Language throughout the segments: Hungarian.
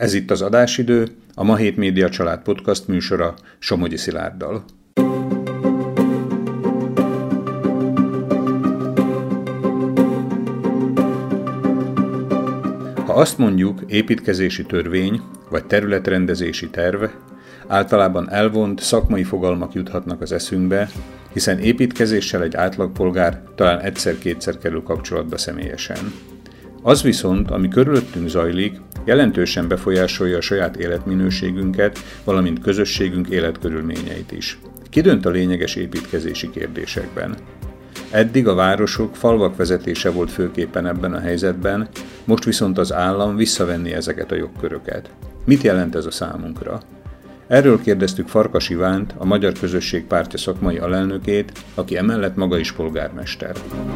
Ez itt az Adásidő, a Ma Hét Média Család podcast műsora Somogyi Szilárddal. Ha azt mondjuk építkezési törvény vagy területrendezési terv, általában elvont szakmai fogalmak juthatnak az eszünkbe, hiszen építkezéssel egy átlagpolgár talán egyszer-kétszer kerül kapcsolatba személyesen. Az viszont, ami körülöttünk zajlik, jelentősen befolyásolja a saját életminőségünket, valamint közösségünk életkörülményeit is. Ki dönt a lényeges építkezési kérdésekben? Eddig a városok, falvak vezetése volt főképpen ebben a helyzetben, most viszont az állam visszavenni ezeket a jogköröket. Mit jelent ez a számunkra? Erről kérdeztük Farkas Ivánt, a Magyar Közösség Pártja szakmai alelnökét, aki emellett maga is polgármester.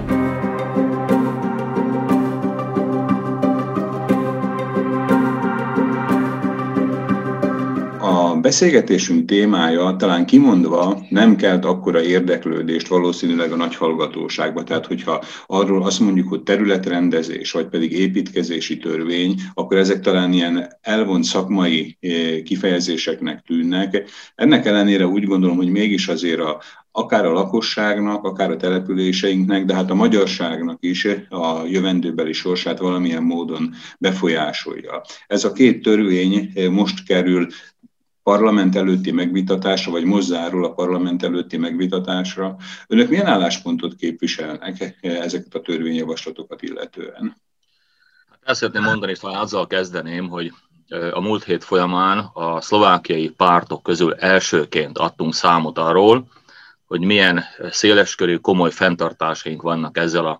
A beszélgetésünk témája talán kimondva nem kelt akkora érdeklődést valószínűleg a nagy hallgatóságba. Tehát, hogyha arról azt mondjuk, hogy területrendezés, vagy pedig építkezési törvény, akkor ezek talán ilyen elvont szakmai kifejezéseknek tűnnek. Ennek ellenére úgy gondolom, hogy mégis azért akár a lakosságnak, akár a településeinknek, de hát a magyarságnak is a jövendőbeli sorsát valamilyen módon befolyásolja. Ez a két törvény most kerül parlament előtti megvitatásra, vagy most zárul a parlament előtti megvitatásra. Önök milyen álláspontot képviselnek ezeket a törvényjavaslatokat illetően? El szeretném mondani, és talán azzal kezdeném, hogy a múlt hét folyamán a szlovákiai pártok közül elsőként adtunk számot arról, hogy milyen széleskörű, komoly fenntartásaink vannak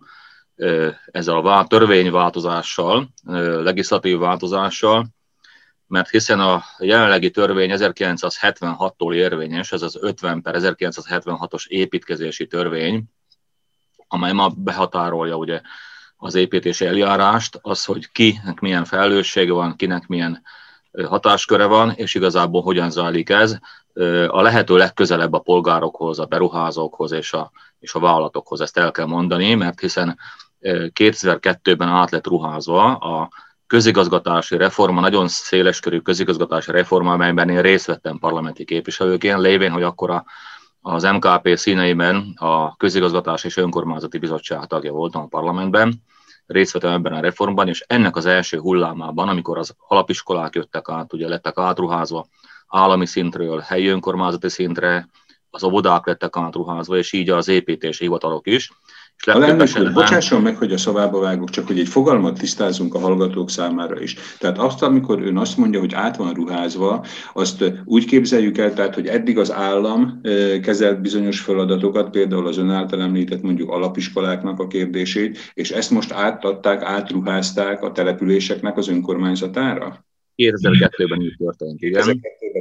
ezzel a törvényváltozással, legislatív változással, mert hiszen a jelenlegi törvény 1976-tól érvényes, ez az 50/1976-os építkezési törvény, amely ma behatárolja ugye az építési eljárást, az, hogy kinek milyen felelőssége van, kinek milyen hatásköre van, és igazából hogyan zajlik ez, a lehető legközelebb a polgárokhoz, a beruházókhoz és a vállalatokhoz, ezt el kell mondani, mert hiszen 2002-ben át lett ruházva a közigazgatási reforma, nagyon széleskörű közigazgatási reforma, amelyben én részt vettem parlamenti képviselőként, lévén, hogy akkor az MKP színeiben a Közigazgatási és Önkormányzati Bizottság tagja voltam a parlamentben, részt vettem ebben a reformban, és ennek az első hullámában, amikor az alapiskolák jöttek át, ugye lettek átruházva állami szintről helyi önkormányzati szintre, az óvodák lettek átruházva, és így az építési hivatalok is. Bocsásson meg, hogy a szavába vágok, csak hogy egy fogalmat tisztázunk a hallgatók számára is. Tehát azt, amikor ön azt mondja, hogy át van ruházva, azt úgy képzeljük el, tehát, hogy eddig az állam kezelt bizonyos feladatokat, például az ön által említett mondjuk alapiskoláknak a kérdését, és ezt most átadták, átruházták a településeknek az önkormányzatára? 2002-ben így történt, igen.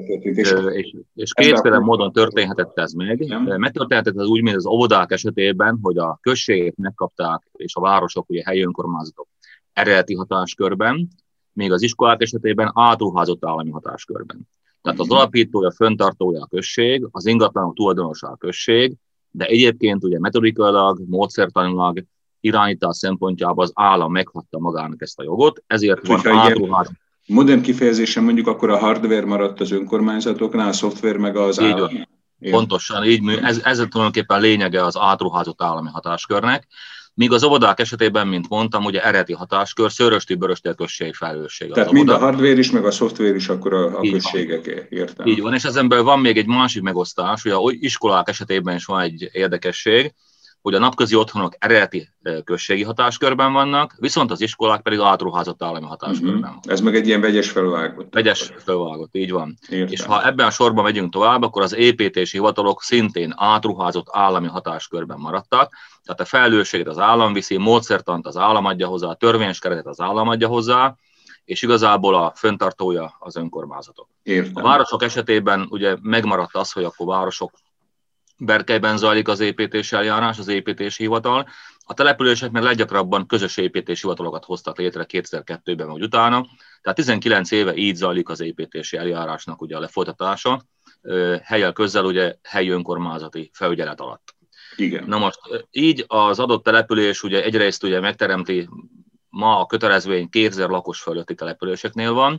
És kétféle módon történhetett ez meg. Megtörténhetett ez úgy, mint az óvodák esetében, hogy a községek megkapták, és a városok, ugye helyi önkormányzatok eredeti hatáskörben, még az iskolák esetében átruházott állami hatáskörben. Tehát az alapítója, fenntartója a község, az ingatlanok tulajdonosa a község, de egyébként ugye metodikailag, módszertanilag, irányítás szempontjából az állam meghagyta magának ezt a jogot, ezért van átruházott. Modern kifejezésen mondjuk akkor a hardware maradt az önkormányzatoknál, a szoftver meg az állam. Pontosan így, ez tulajdonképpen lényege az átruházott állami hatáskörnek, míg az óvodák esetében, mint mondtam, ugye eredeti hatáskör, Szőrösty-Böröstér község felelőssége. Tehát mind a hardware is, meg a szoftver is akkor a községeké, értem. Így van, és ezen belül van még egy másik megosztás, ugye az iskolák esetében is van egy érdekesség, hogy a napközi otthonok eredeti községi hatáskörben vannak, viszont az iskolák pedig átruházott állami hatáskörben van. Ez meg egy ilyen vegyes felvágott. Vegyes felvágott, így van. Értem. És ha ebben a sorban megyünk tovább, akkor az építési hivatalok szintén átruházott állami hatáskörben maradtak, tehát a felelősséget az állam viszi, módszertant az állam adja hozzá, a törvényes keretet az állam adja hozzá, és igazából a fenntartója az önkormányzatok. Értem. A városok esetében ugye megmaradt az, hogy akkor városok berkeiben zajlik az építési eljárás, az építési hivatal. A települések meg leggyakrabban közös építési hivatalokat hoztak létre 2002-ben vagy utána. Tehát 19 éve így zajlik az építési eljárásnak ugye a lefolytatása, hellyel közel ugye helyi önkormányzati felügyelet alatt. Igen. Na most így az adott település ugye egyrészt ugye megteremti, ma a kötelezvény 2000 lakos fölötti településeknél van,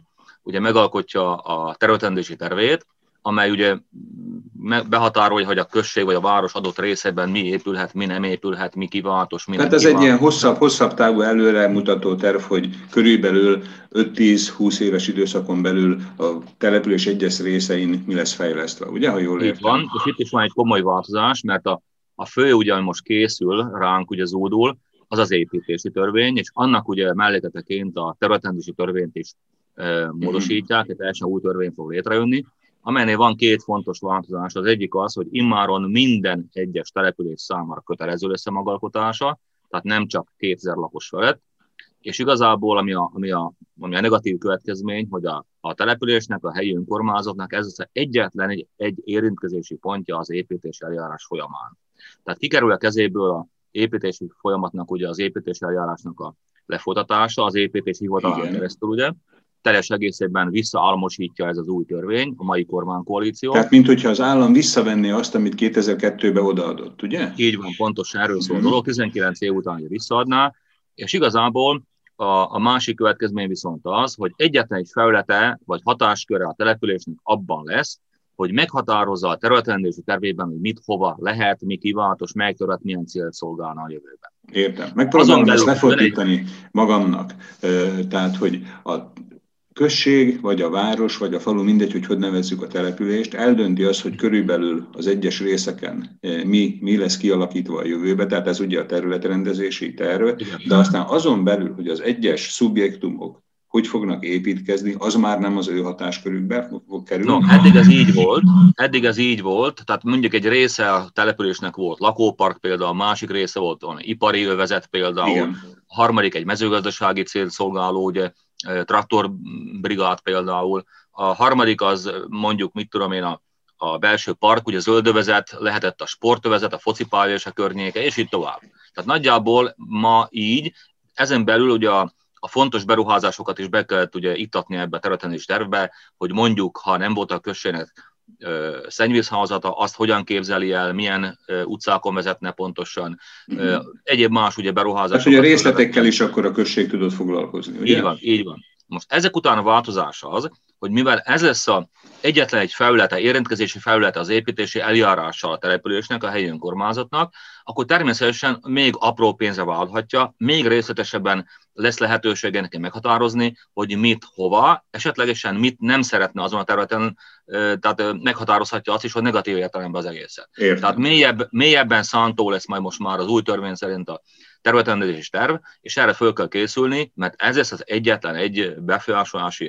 ugye megalkotja a területrendezési tervét, amely ugye behatárolja, hogy a község vagy a város adott részében mi épülhet, mi nem épülhet, mi kívánatos, mi nem Tehát ez kívánatos. egy ilyen hosszabb távú előremutató terv, hogy körülbelül 5-10-20 éves időszakon belül a település egyes részein mi lesz fejlesztve, ugye, ha jól értem? Van, és itt is van egy komoly változás, mert a fő ugyan most készül, ránk ugye zúdul, az az építési törvény, és annak ugye mellékleteként a területrendezési törvényt is módosítják, egy teljesen új törvény fog létrejönni, amelynél van két fontos változás. Az egyik az, hogy immáron minden egyes település számára kötelező lesz a magalkotása, tehát nem csak 2000 lakos felett, és igazából ami a negatív következmény, hogy a településnek, a helyi önkormányzatnak ez az egyetlen egy érintkezési pontja az építési eljárás folyamán. Tehát kikerül a kezéből a építési folyamatnak, ugye az építési eljárásnak a lefolytatása, az építési hivatalán keresztül, ugye, teljes egészében visszaálmosítja ez az új törvény, a mai kormánykoalíció. Tehát, mint hogyha az állam visszavenné azt, amit 2002-ben odaadott, ugye? Így van, pontosan erről szól a dolog, 19 év után visszaadná, és igazából a másik következmény viszont az, hogy egyetlen egy felülete vagy hatásköre a településnek abban lesz, hogy meghatározza a területrendezési tervében, hogy mit, hova lehet, mi kívánatos, melyik terület milyen célt szolgálna a jövőben. Értem. Megpróbálom ezt lefordítani magamnak. Tehát, hogy a község, vagy a város, vagy a falu, mindegy, hogy nevezzük a települést, eldönti azt, hogy körülbelül az egyes részeken mi lesz kialakítva a jövőbe, tehát ez ugye a területrendezési terv, de aztán azon belül, hogy az egyes szubjektumok hogy fognak építkezni, az már nem az ő hatáskörükbe fog kerülni. No, eddig ez így volt, tehát mondjuk egy része a településnek volt lakópark például, a másik része volt ipari övezet például, igen. A harmadik egy mezőgazdasági célt szolgáló, ugye, traktorbrigád például, a harmadik az mondjuk, mit tudom én, a belső park, ugye zöldövezet, lehetett a sportövezet, a focipálya és a környéke, és így tovább. Tehát nagyjából ma így, ezen belül ugye a fontos beruházásokat is be kellett ugye iktatni ebbe a területrendezési tervbe, hogy mondjuk, ha nem volt a községnek szennyvízhálózata, azt hogyan képzeli el, milyen utcákon vezetne pontosan, egyéb más ugye beruházásokat. Tehát, hogy a részletekkel is akkor a község tudott foglalkozni, ugye? Így van. Most ezek után a változás az, hogy mivel ez lesz egyetlen egy felülete, érintkezési felülete az építési eljárással a településnek, a helyi önkormányzatnak, akkor természetesen még apró pénzre válthatja, még részletesebben lesz lehetősége neki meghatározni, hogy mit, hova, esetlegesen mit nem szeretne azon a területen, tehát meghatározhatja azt is, hogy negatív értelemben az egészet. Értem. Tehát mélyebben szántó lesz majd most már az új törvény szerint a területrendezési terv, és erre föl kell készülni, mert ez lesz az egyetlen egy befolyásolási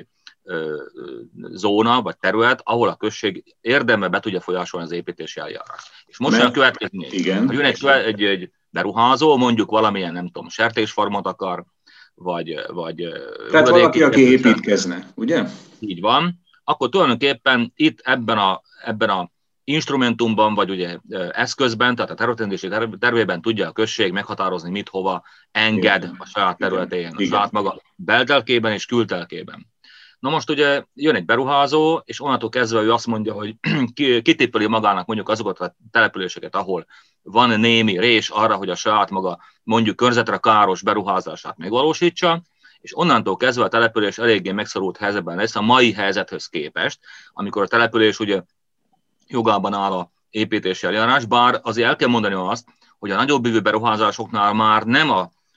zóna vagy terület, ahol a község érdemben be tudja folyásolni az építési eljárást. És most a következmény, ha jön egy beruházó, mondjuk valamilyen, nem tudom, sertésfarmot akar, vagy tehát valaki, aki építkezne, ugye? Így van. Akkor tulajdonképpen itt ebben a instrumentumban, vagy ugye eszközben, tehát a területrendezési tervében tudja a község meghatározni, mit, hova enged a saját területén, a saját maga beltelkében és kültelkében. Na most ugye jön egy beruházó, és onnantól kezdve ő azt mondja, hogy kitippeli magának mondjuk azokat a településeket, ahol van némi rés arra, hogy a saját maga mondjuk környezetre káros beruházását megvalósítsa, és onnantól kezdve a település eléggé megszorult helyzetben lesz a mai helyzethöz képest, amikor a település ugye jogában áll a építési eljárás, bár azért el kell mondani azt, hogy a nagyobb ívű beruházásoknál már nem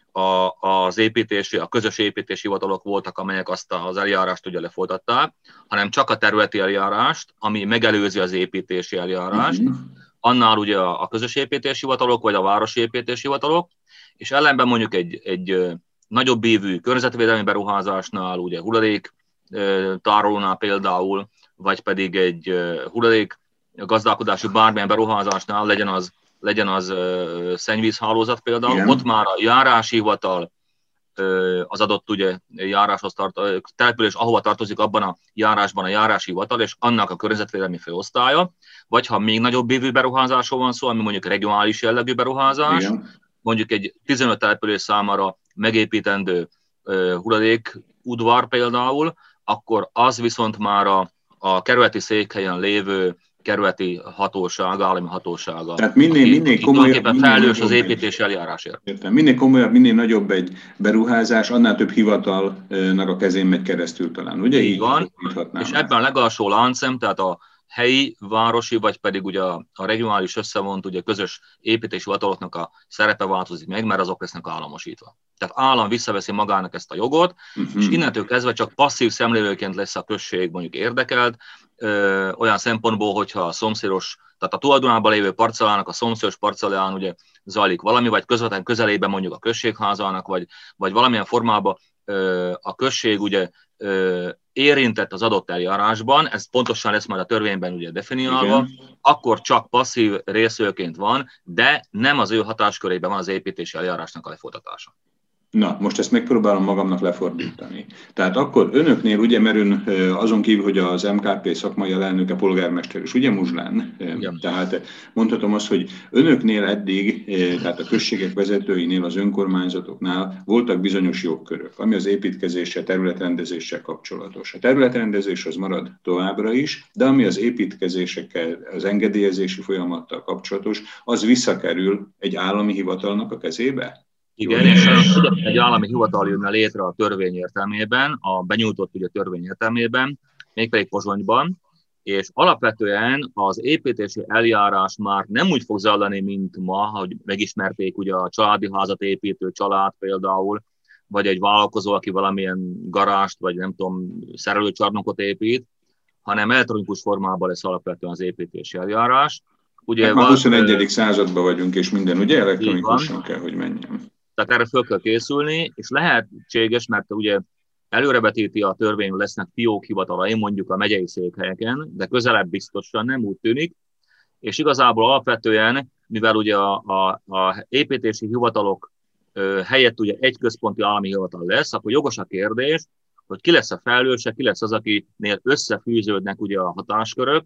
a közös építési hivatalok voltak, amelyek azt az eljárást ugye lefolytatták, hanem csak a területi eljárást, ami megelőzi az építési eljárást. Annál ugye a közös építési hivatalok, vagy a városi építési hivatalok, és ellenben mondjuk egy nagyobb ívű környezetvédelmi beruházásnál, ugye hulladék tárolónál például, vagy pedig egy hulladék gazdálkodási bármilyen beruházásnál legyen az szennyvízhálózat például, igen. Ott már a járási hivatal az adott ugye járáshoz település, ahova tartozik abban a járásban a járási hivatal, és annak a környezetvédelmi főosztálya, vagy ha még nagyobb évű beruházásról van szó, ami mondjuk regionális jellegű beruházás, igen. Mondjuk egy 15 település számára megépítendő hulladékudvar például, akkor az viszont már a kerületi székhelyen lévő kerületi hatóság, állami hatósága. Tehát minél komolyabb, felelős az építési eljárásért. Értem. Minél komolyabb, minél nagyobb egy beruházás, annál több hivatalnak a kezén megy keresztül talán, ugye? Így van, és ebben a legalsó láncszem, tehát a helyi, városi, vagy pedig ugye a regionális összevont, ugye közös építési hivataloknak a szerepe változik meg, mert azok lesznek államosítva. Tehát állam visszaveszi magának ezt a jogot, és innentől kezdve csak passzív szemlélőként lesz a község mondjuk érdekelt, olyan szempontból, hogyha a szomszédos, tehát a tulajdonában lévő parcellának a szomszédos parcellán ugye zajlik valami, vagy közvetlen közelében mondjuk a községházának, vagy valamilyen formában a község ugye érintett az adott eljárásban, ez pontosan lesz majd a törvényben ugye definiálva, akkor csak passzív részvevőként van, de nem az ő hatáskörében van az építési eljárásnak a lefolytatása. Na, most ezt megpróbálom magamnak lefordítani. Tehát akkor önöknél, ugye, mert ön azon kívül, hogy az MKP szakmai alelnöke, polgármester is, ugye Muzslán? Igen. Tehát mondhatom azt, hogy önöknél eddig, tehát a községek vezetőinél, az önkormányzatoknál voltak bizonyos jogkörök, ami az építkezéssel, területrendezéssel kapcsolatos. A területrendezés az marad továbbra is, de ami az építkezésekkel, az engedélyezési folyamattal kapcsolatos, az visszakerül egy állami hivatalnak a kezébe? Igen, és egy állami hivatal jönne létre a törvény értelmében, a benyújtott ugye törvény értelmében, mégpedig Pozsonyban, és alapvetően az építési eljárás már nem úgy fog zajlani, mint ma, hogy megismerték ugye a családi házat építő család például, vagy egy vállalkozó, aki valamilyen garást, vagy nem tudom, szerelőcsarnokot épít, hanem elektronikus formában lesz alapvetően az építési eljárás. Ugye már 21. században vagyunk, és minden ugye elektronikusan kell, hogy menjen. Tehát erre föl kell készülni, és lehetséges, mert ugye előrevetíti a törvény, hogy lesznek fiók hivatalai, mondjuk a megyei székhelyeken, de közelebb biztosan nem úgy tűnik, és igazából alapvetően, mivel ugye a építési hivatalok helyett ugye egy központi állami hivatal lesz, akkor jogos a kérdés, hogy ki lesz a felelőse, ki lesz az, akinél összefűződnek ugye a hatáskörök,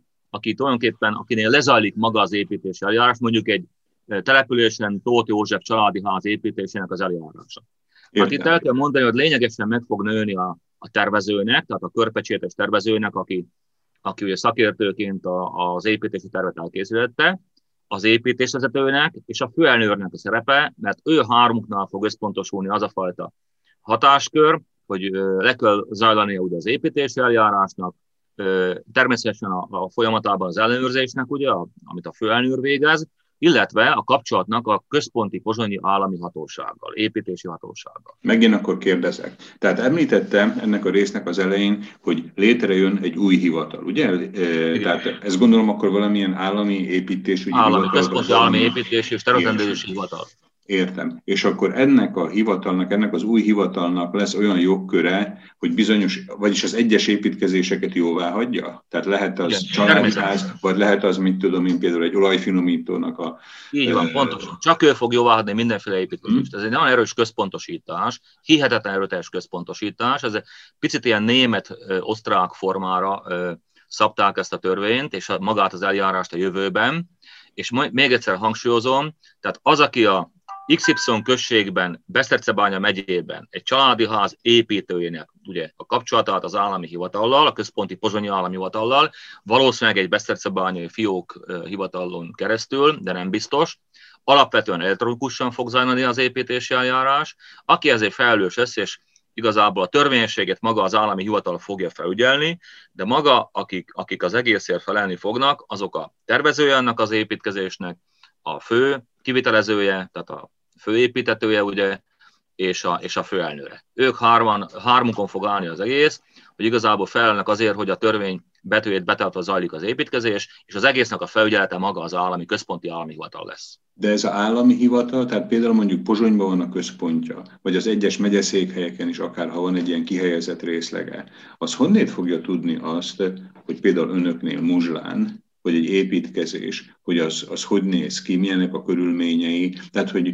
akinél lezajlik maga az építési eljárás, mondjuk egy településen Tóth József családi ház építésének az eljárása. Hát itt el kell mondani, hogy lényegesen meg fog nőni a tervezőnek, tehát a körpecsétes tervezőnek, aki ugye szakértőként az építési tervet elkészítette, az építésvezetőnek és a főelnőrnek a szerepe, mert ő hármuknál fog összpontosulni az a fajta hatáskör, hogy le kell zajlania ugye az építési eljárásnak, természetesen a folyamatában az ellenőrzésnek, ugye, amit a főelnőr végez, illetve a kapcsolatnak a központi pozsonyi állami hatósággal, építési hatósággal. Megint akkor kérdezek. Tehát említettem ennek a résznek az elején, hogy létrejön egy új hivatal, ugye? Tehát ezt gondolom akkor valamilyen állami építésügyi hivatal. Központi állami építési és területrendezési hivatal. Értem. És akkor ennek a hivatalnak, ennek az új hivatalnak lesz olyan jogköre, hogy bizonyos, vagyis az egyes építkezéseket jóvá hagyja? Tehát lehet az családi ház, vagy lehet az, mit tudom én, például egy olajfinomítónak a... Így van, pontosan. Csak ő fog jóvá hagyni mindenféle építkezést. Ez egy nagyon erős központosítás, hihetetlen erőteljes központosítás. Ez egy picit ilyen német-osztrák formára szabták ezt a törvényt, és magát az eljárást a jövőben. És még egyszer hangsúlyozom, tehát az, aki a XY községben, Besztercebánya megyében egy családi ház építőjének ugye, a kapcsolatát az állami hivatallal, a központi pozsonyi állami hivatallal, valószínűleg egy besztercebányai fiók hivatalon keresztül, de nem biztos, alapvetően elektronikusan fog zajlani az építési eljárás, aki ezért felelős lesz, és igazából a törvényességet maga az állami hivatal fogja felügyelni, de maga, akik az egészért felelni fognak, azok a tervezője annak az építkezésnek, a fő kivitelezője, tehát a főépítetője, ugye, és a főelnőre. Ők hármukon fog állni az egész, hogy igazából felelnek azért, hogy a törvény betűjét betartva zajlik az építkezés, és az egésznek a felügyelete maga az állami, központi állami hivatal lesz. De ez az állami hivatal, tehát például mondjuk Pozsonyban van a központja, vagy az egyes megyeszékhelyeken is akár, ha van egy ilyen kihelyezett részlege, az honnét fogja tudni azt, hogy például önöknél Muzslán, vagy egy építkezés, hogy az hogy néz ki, milyenek a körülményei, tehát hogy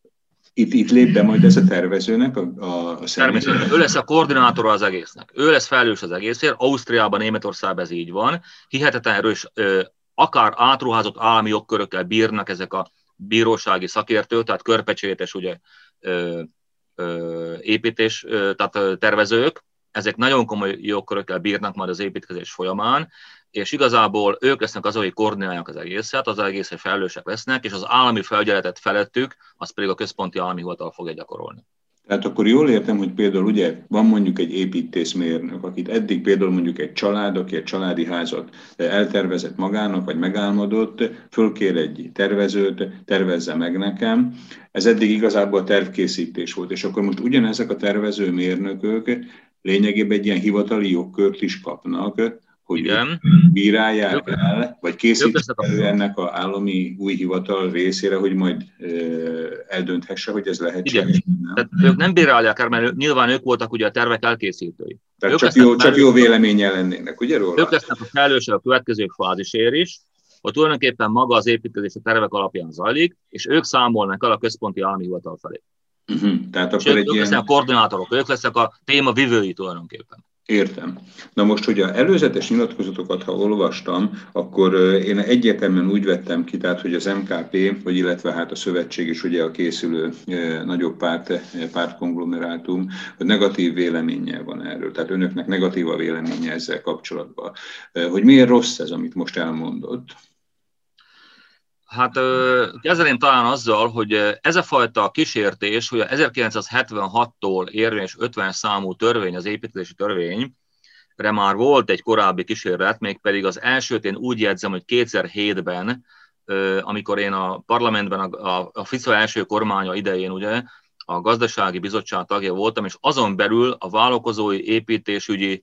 itt lép be majd ez a tervezőnek a Természetesen. Ő lesz a koordinátora az egésznek. Ő lesz felelős az egészért. Ausztriában, Németországban ez így van. Hihetetlen erős, akár átruházott állami jogkörökkel bírnak ezek a bírósági szakértők, tehát körpecsétes ugye, építés, tehát tervezők. ezek nagyon komoly jogkörökkel bírnak majd az építkezés folyamán, és igazából ők lesznek azok, akik koordinálják az egészet, az egészet felelősek lesznek, és az állami felügyeletet felettük, azt pedig a központi állami hivatal fogja gyakorolni. Tehát akkor jól értem, hogy például ugye van mondjuk egy építészmérnök, akit eddig például mondjuk egy család, aki egy családi házat eltervezett magának, vagy megálmodott, fölkér egy tervezőt, tervezze meg nekem. Ez eddig igazából tervkészítés volt, és akkor most ugyanezek a tervezőmérnökök lényegében egy ilyen hivatali jogkört is kapnak, hogy bírálják el, vagy készítik elő ennek az állami új hivatal részére, hogy majd eldönthesse, hogy ez lehetséges. Tehát ők nem bírálják el, mert nyilván ők voltak ugye a tervek elkészítői. Tehát csak jó véleménnyel lennének, ugye róla? Ők lesznek a felelősek a következő fázisért is, hogy tulajdonképpen maga az építkezés a tervek alapján zajlik, és ők számolnak el a központi állami hivatal felé. Tehát akkor ők lesznek a koordinátorok, ők lesznek a téma vivői tulajdonképpen. Értem. Na most, hogy a előzetes nyilatkozatokat, ha olvastam, akkor én egyértelműen úgy vettem ki, tehát, hogy az MKP, vagy illetve hát a szövetség is ugye a készülő nagyobb pártkonglomerátum, hogy negatív véleménnyel van erről. Tehát önöknek negatív a véleménye ezzel kapcsolatban. Hogy miért rossz ez, amit most elmondott? Hát kezdeném talán azzal, hogy ez a fajta kísértés, hogy a 1976-tól érvényes 50 számú törvény, az építkezési törvényre már volt egy korábbi kísérlet, mégpedig az elsőt én úgy jegyzem, hogy 2007-ben, amikor én a parlamentben a FICA első kormánya idején ugye a gazdasági bizottság tagja voltam, és azon belül a vállalkozói építésügyi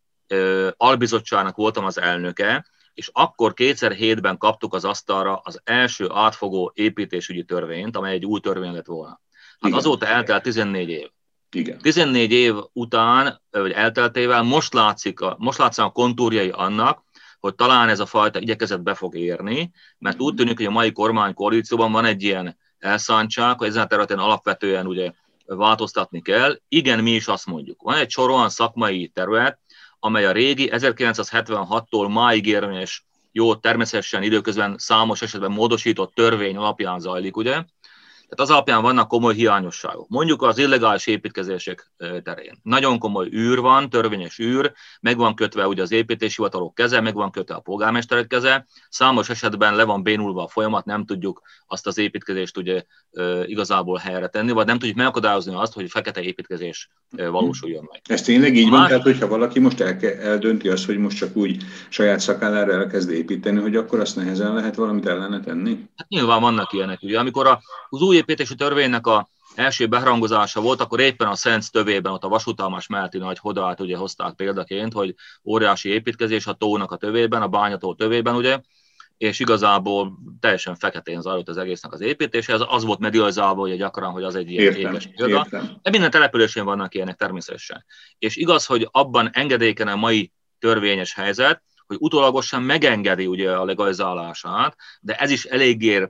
albizottságnak voltam az elnöke, és akkor 2007-ben kaptuk az asztalra az első átfogó építésügyi törvényt, amely egy új törvény lett volna. Hát azóta eltelt 14 év. Igen. 14 év után, vagy elteltével most látszanak a kontúrjai annak, hogy talán ez a fajta igyekezet be fog érni, mert úgy tűnik, hogy a mai kormánykoalícióban van egy ilyen elszántság, hogy ezen a területen alapvetően ugye változtatni kell. Igen, mi is azt mondjuk. Van egy sor olyan szakmai terület, amely a régi 1976-tól máig érvényes, jó, természetesen időközben számos esetben módosított törvény alapján zajlik, ugye? Tehát az alapján vannak komoly hiányosságok. Mondjuk az illegális építkezések terén. Nagyon komoly űr van, törvényes űr, meg van kötve ugye az építési hivatalok keze, meg van kötve a polgármesterek keze. Számos esetben le van bénulva a folyamat, nem tudjuk azt az építkezést ugye igazából helyre tenni, vagy nem tudjuk megakadályozni azt, hogy fekete építkezés valósuljon meg. Ez tényleg így van, tehát hogyha valaki most eldönti azt, hogy most csak úgy saját szakállára elkezd építeni, hogy akkor azt nehezen lehet valamit ellene tenni? Hát nyilván vannak ilyenek, ugye. Amikor az új építési törvénynek a első beharangozása volt, akkor éppen a Szent tövében, ott a vasútállomás melletti nagy hodát ugye hozták példaként, hogy óriási építkezés a tónak a tövében, a bányató tövében, ugye, és igazából teljesen feketén zajlott az egésznek az építése. Ez az volt medializálva, ugye gyakran, hogy az egy ilyen éges példa. De minden településén vannak ilyenek természetesen. És igaz, hogy abban engedéken a mai törvényes helyzet, hogy utólagosan megengedi ugye a legalizálását, de ez is eléggé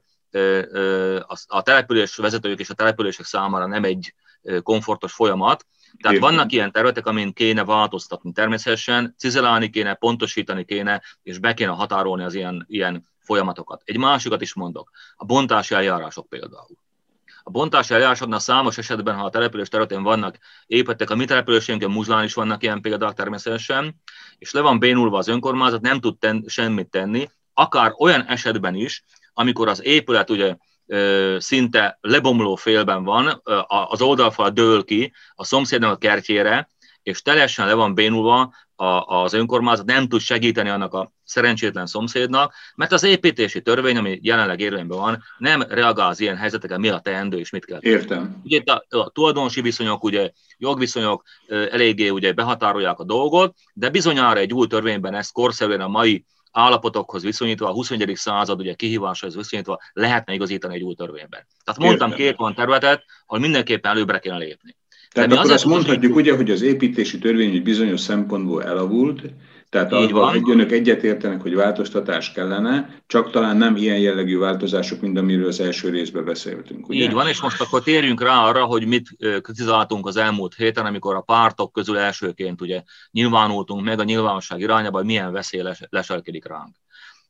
a település vezetők és a települések számára nem egy komfortos folyamat. Tehát vannak ilyen területek, amin kéne változtatni. Természetesen cizelálni kéne, pontosítani kéne, és be kéne határolni az ilyen folyamatokat. Egy másikat is mondok. A bontási eljárások például. A bontási eljárásoknál számos esetben, ha a település területén vannak épületek, a mi településünkön Muzlán is vannak ilyen példák természetesen, és le van bénulva az önkormányzat, nem tud semmit tenni, akár olyan esetben is, amikor az épület ugye szinte lebomló félben van, az oldalfal dől ki a szomszédnak a kertjére, és teljesen le van bénulva az önkormányzat, nem tud segíteni annak a szerencsétlen szomszédnak, mert az építési törvény, ami jelenleg érvényben van, nem reagál az ilyen helyzetekre, mi a teendő és mit kell tenni. Értem. Ugye itt a tulajdonosi viszonyok, ugye jogviszonyok eléggé ugye behatárolják a dolgot, de bizonyára egy új törvényben ezt korszerűen a mai állapotokhoz viszonyítva, a 21. század ugye kihíváshoz viszonyítva lehetne igazítani egy új törvényben. Tehát mondtam két olyan területet, ahol mindenképpen előbbre kéne lépni. Tehát akkor azt mondhatjuk ugye, hogy az építési törvény egy bizonyos szempontból elavult, tehát hogy önök egyetértenek, hogy változtatás kellene, csak talán nem ilyen jellegű változások, mint amiről az első részben beszéltünk. Ugye? Így van, és most akkor térjünk rá arra, hogy mit kritizáltunk az elmúlt héten, amikor a pártok közül elsőként ugye nyilvánultunk meg a nyilvánosság irányába, hogy milyen veszély leselkedik ránk.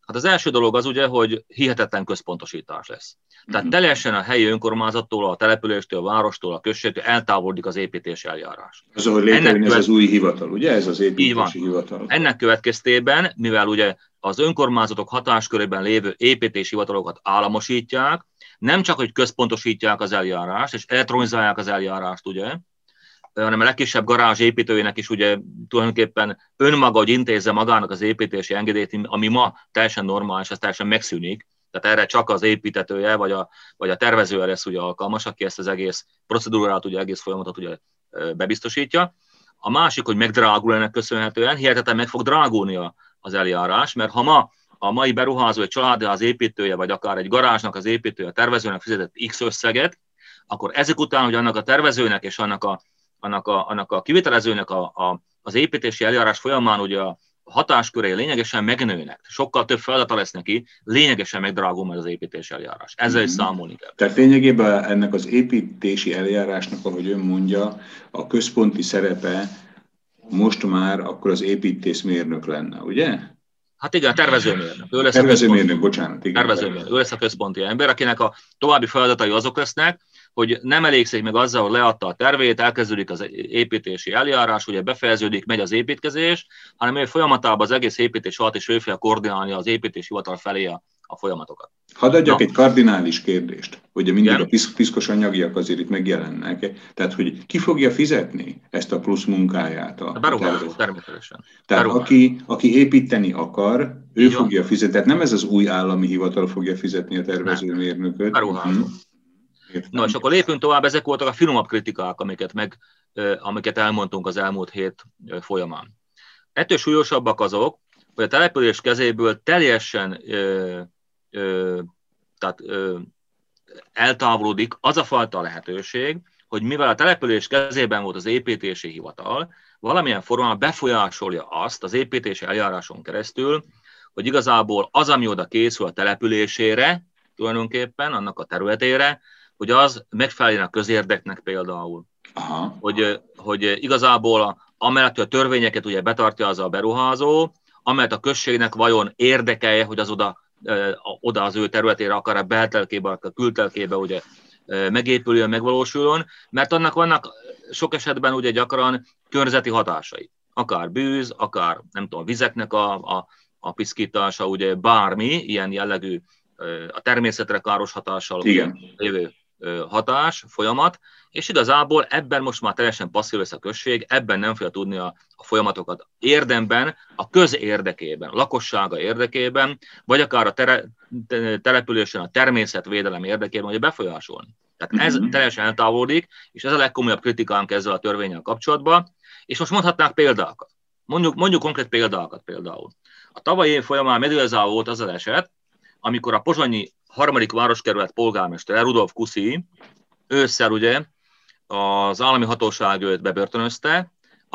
Hát az első dolog az ugye, hogy hihetetlen központosítás lesz. Tehát teljesen a helyi önkormányzattól, a településtől, a várostól, a községtől eltávolodik az építési eljárás. Az, ahogy létrejön ez az új hivatal, ugye? Ez az építési hivatal. Ennek következtében, mivel ugye az önkormányzatok hatáskörében lévő építési hivatalokat államosítják, nem csak, hogy központosítják az eljárást, és elektronizálják az eljárást, ugye, hanem a legkisebb garázs építőjének is ugye tulajdonképpen önmaga, hogy intézze magának az építési engedélyt, ami ma teljesen normális, ez teljesen megszűnik. Tehát erre csak az építetője, vagy a tervezője lesz ugye alkalmas, aki ezt az egész procedúrát, ugye egész folyamatot ugye bebiztosítja. A másik, hogy megdrágul ennek köszönhetően, hihetetlen meg fog drágulni az eljárás, mert ha ma a mai beruházó, egy családház építője, vagy akár egy garázsnak az építője, a tervezőnek fizetett X összeget, akkor ezek után, hogy annak a tervezőnek és annak a kivitelezőnek az építési eljárás folyamán ugye a hatáskörei lényegesen megnőnek. Sokkal több feladata lesz neki, lényegesen megdrágul majd az építési eljárás. Ezzel is számolni kell. Tehát lényegében ennek az építési eljárásnak, ahogy ön mondja, a központi szerepe most már akkor az építészmérnök lenne, ugye? Hát igen, a tervezőmérnök. Tervezőmérnök. Ő lesz a központi ember, akinek a további feladatai azok lesznek, hogy nem elégszik meg azzal, hogy leadta a tervét, elkezdődik az építési eljárás, ugye befejeződik, megy az építkezés, hanem ő folyamatában az egész építés alatt is ő fogja koordinálni az építési hivatal felé a folyamatokat. Hadd adjak egy kardinális kérdést, hogy mindig a piszkos anyagiak azért itt megjelennek. Tehát, hogy ki fogja fizetni ezt a plusz munkáját? A beruházó, természetesen. Tehát aki építeni akar, ő fogja fizetni. Tehát nem ez az új állami hivatal fogja fizetni a tervezőmérnököt. Beruházó. Na, és akkor lépünk tovább, ezek voltak a finomabb kritikák, amiket elmondtunk az elmúlt hét folyamán. Ettől súlyosabbak azok, hogy a település kezéből teljesen eltávolodik az a fajta lehetőség, hogy mivel a település kezében volt az építési hivatal, valamilyen formában befolyásolja azt az építési eljáráson keresztül, hogy igazából az, ami oda készül a településére, tulajdonképpen annak a területére, hogy az megfeleljen a közérdeknek például. Hogy igazából amellett, hogy a törvényeket ugye betartja az a beruházó, amellett a községnek vajon érdekelje, hogy az oda az ő területére, akár a beltelkébe, akár a kültelkébe ugye megépüljön, megvalósuljon, mert annak vannak sok esetben ugye gyakran környezeti hatásai. Akár bűz, akár nem tudom, vizeknek a piszkítása, ugye bármi ilyen jellegű a természetre káros hatással lévő hatás, folyamat, és igazából ebben most már teljesen passzív lesz a község, ebben nem fogja tudni a folyamatokat érdemben, a közérdekében, a lakossága érdekében, vagy akár a településen a természetvédelem érdekében, hogy befolyásolni. Tehát ez teljesen eltávolodik, és ez a legkomolyabb kritikánk ezzel a törvénnyel kapcsolatban, és most mondhatnánk példákat. Mondjuk konkrét példákat például. A tavalyi év folyamán Medőzával volt az eset, amikor a pozsonyi 3. városkerület polgármestere, Rudolf Kuszi, ősszel ugye az állami hatóság őt bebörtönözte,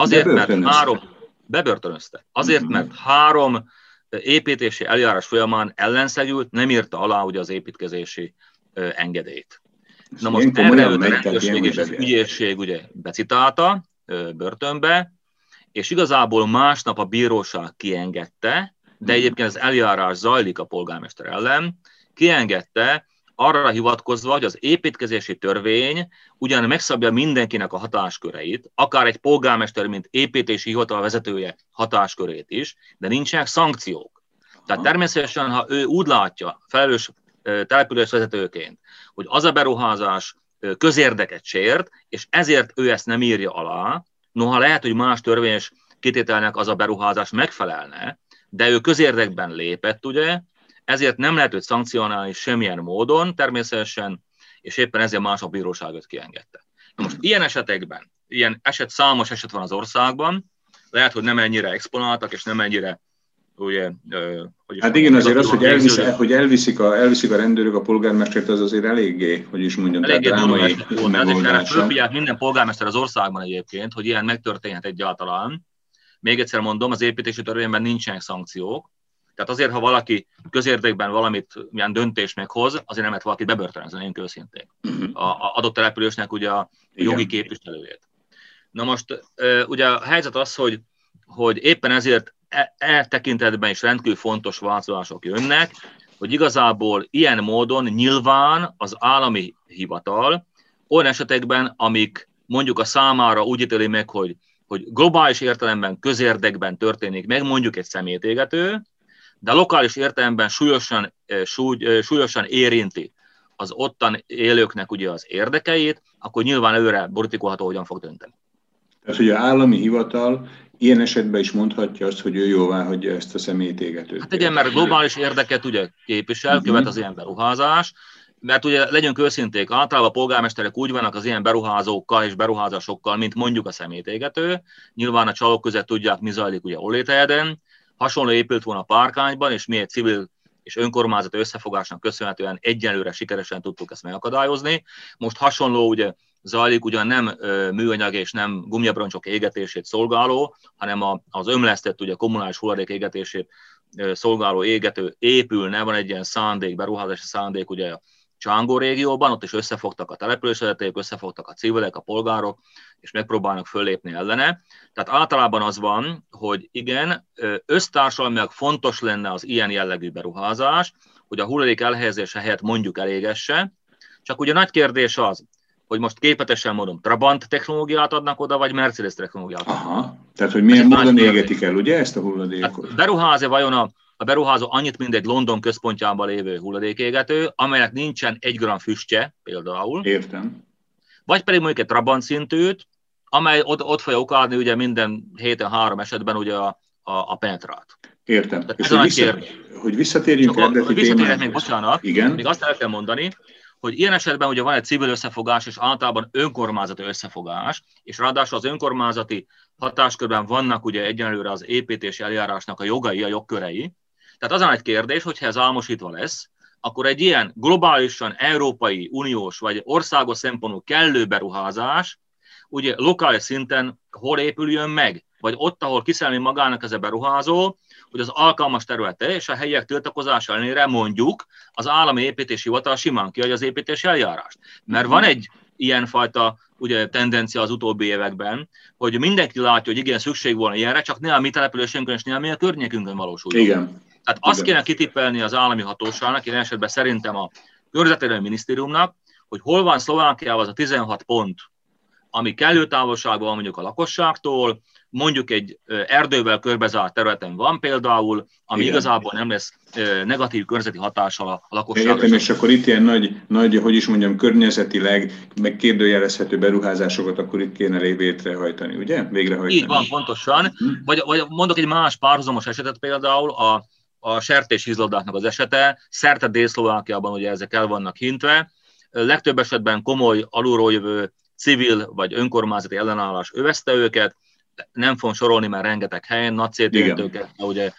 mert három építési eljárás folyamán ellenszegült, nem írta alá ugye az építkezési engedélyt. Na most erre őt a rendőrség és az ügyészség ugye becitálta börtönbe, és igazából másnap a bíróság kiengedte, de egyébként az eljárás zajlik a polgármester ellen, kiengedte arra hivatkozva, hogy az építkezési törvény ugyan megszabja mindenkinek a hatásköreit, akár egy polgármester, mint építési hivatal vezetője hatáskörét is, de nincsenek szankciók. Tehát természetesen, ha ő úgy látja, felelős településvezetőként, hogy az a beruházás közérdeket sért, és ezért ő ezt nem írja alá, noha lehet, hogy más törvényes kitételnek az a beruházás megfelelne, de ő közérdekben lépett, ugye, ezért nem lehet őt szankcionálni semmilyen módon természetesen, és éppen ezért más a bíróságot kiengedte. Na most ilyen esetekben, számos eset van az országban, lehet, hogy nem ennyire exponáltak, és nem ennyire ugye... Hát igen, azért az, hogy elviszik a rendőrök a polgármestert, az azért eléggé, hogy is mondjam, eléggé drámai megoldása. Minden polgármester az országban egyébként, hogy ilyen megtörténhet egyáltalán. Még egyszer mondom, az építési törvényben nincsenek szankciók. Tehát azért, ha valaki közérdekben valamit, milyen döntést meghoz, azért nem lehet valakit bebörtönözni, én őszintén. A adott településnek ugye a jogi képviselőjét. Na most ugye a helyzet az, hogy éppen ezért tekintetben is rendkívül fontos változások jönnek, hogy igazából ilyen módon nyilván az állami hivatal olyan esetekben, amik mondjuk a számára úgy ítéli meg, hogy globális értelemben, közérdekben történik meg, mondjuk egy szemétégető, de lokális értelemben súlyosan érinti az ottan élőknek ugye az érdekeit, akkor nyilván előre borítékolható, hogyan fog dönteni. Tehát, hogy az állami hivatal ilyen esetben is mondhatja azt, hogy ő jóváhagyja ezt a személytégetőt. Hát igen, mert globális érdeket ugye képvisel, követ az ilyen beruházás, mert ugye legyünk őszinték, általában a polgármesterek úgy vannak az ilyen beruházókkal és beruházásokkal, mint mondjuk a személytégető. Nyilván a csalók között tudják, mi zajlik ugye Olételyeden. Hasonló épült volna Párkányban, és mi egy civil és önkormányzati összefogásnak köszönhetően egyenlőre sikeresen tudtuk ezt megakadályozni. Most hasonló ugye zajlik, ugyan nem műanyag és nem gumiabroncsok égetését szolgáló, hanem az ömlesztett ugye kommunális hulladék égetését szolgáló égető épülne, van egy ilyen szándék, beruházási szándék ugye a Csángó régióban, ott is összefogtak a településvezetők, összefogtak a civilek, a polgárok, és megpróbálnak föllépni ellene. Tehát általában az van, hogy igen, össztársadalmilag fontos lenne az ilyen jellegű beruházás, hogy a hulladék elhelyezése helyett mondjuk elégesse, csak ugye nagy kérdés az, hogy most képletesen mondom, Trabant technológiát adnak oda, vagy Mercedes technológiát adnak. Aha, tehát hogy milyen módon égetik el, ugye, ezt a hulladékot? Hát beruház-e vajon a beruházó annyit, mint egy London központjában lévő hulladékégető, amelynek nincsen 1 gram füstje például. Értem. Vagy pedig mondjuk egy Trabant szintűt, amely ott fogja okádni ugye minden héten 3 esetben ugye a penetrát. Értem. És hogy visszatérjünk eredeti témára. Még bocsánat, igen? Még azt el kell mondani, hogy ilyen esetben ugye van egy civil összefogás, és általában önkormányzati összefogás, és ráadásul az önkormányzati hatáskörben vannak ugye egyenlőre az építési eljárásnak a jogai, a jogkörei. Tehát az a nagy kérdés, hogyha ez álmosítva lesz, akkor egy ilyen globálisan európai, uniós vagy országos szempontú kellő beruházás ugye lokális szinten hol épüljön meg, vagy ott, ahol kiszelni magának ez a beruházó, hogy az alkalmas területe és a helyiek tiltakozása ellenére mondjuk az állami építési hivatal simán kiadja az építési eljárást. Mert van egy ilyenfajta ugye, tendencia az utóbbi években, hogy mindenki látja, hogy igen, szükség volna ilyenre, csak ne a mi településünkön és ne a mi a környékünkön valósuljon. Igen. Tehát azt kéne kitippelni az állami hatóságnak, én esetben szerintem a Környezetvédelmi Minisztériumnak, hogy hol van Szlovákiában az a 16 pont, ami kellő távolságban van mondjuk a lakosságtól, mondjuk egy erdővel körbezárt területen van például, ami igen, igazából nem lesz negatív környezeti hatással a lakosságra. Értem, és akkor itt ilyen nagy, hogy is mondjam, környezetileg megkérdőjelezhető beruházásokat akkor itt kéne létrehajtani, ugye? Végrehajtani. Így van, pontosan. Vagy mondok egy más párhuzamos esetet például, a sertéshizladáknak az esete, szerte Dél-Szlovákiában ugye ezek el vannak hintve, legtöbb esetben komoly alulról jövő civil vagy önkormányzati ellenállás övezte őket, nem fogom sorolni, mert rengeteg helyen, nagy céltérítőket, ugye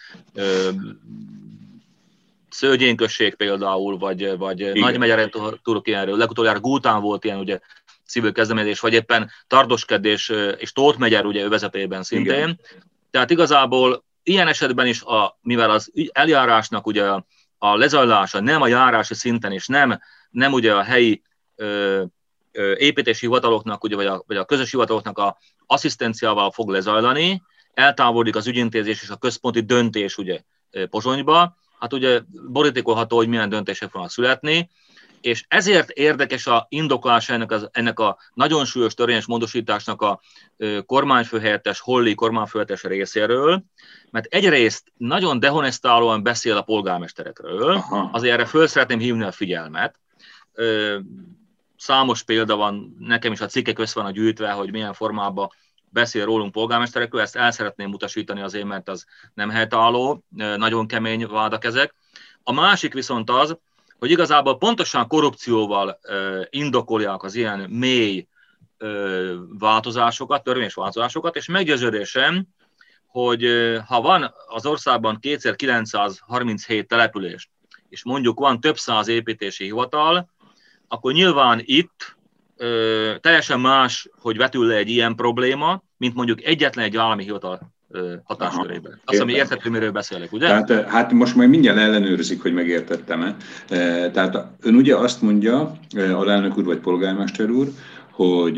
Szőgyén-község például, vagy Nagymegyeren tudok ilyenről, legutoljára Gútán volt ilyen ugye civil kezdeményezés, vagy éppen Tardoskedés és Tóth megyer ugye övezetében szintén. Igen. Tehát igazából ilyen esetben is, mivel az eljárásnak ugye a lezajlása nem a járási szinten, és nem ugye a helyi építési hivataloknak, ugye, vagy a közös hivataloknak a asszisztenciával fog lezajlani, eltávolodik az ügyintézés és a központi döntés ugye Pozsonyba, hát ugye borítékolható, hogy milyen döntések fognak születni, és ezért érdekes a indoklása ennek a nagyon súlyos törvényes módosításnak a kormányfőhelyettes, Holly kormányfőhelyettes részéről, mert egyrészt nagyon dehonestálóan beszél a polgármesterekről, azért erre föl szeretném hívni a figyelmet. Számos példa van, nekem is a cikkek össze van gyűjtve, hogy milyen formában beszél rólunk polgármesterekről, ezt el szeretném utasítani azért, mert az nem helytálló, nagyon kemény vádak ezek. A másik viszont az, hogy igazából pontosan korrupcióval indokolják az ilyen mély változásokat, törvényes változásokat, és meggyőződésem, hogy ha van az országban 2937 település, és mondjuk van több száz építési hivatal, akkor nyilván itt teljesen más, hogy vetül le egy ilyen probléma, mint mondjuk egyetlen egy állami hivatal hatáskörében. Azt, ami érthető, miről beszélek, ugye? Tehát, hát most majd mindjárt ellenőrzik, hogy megértettem-e. Tehát ön ugye azt mondja, alelnök úr vagy polgármester úr, hogy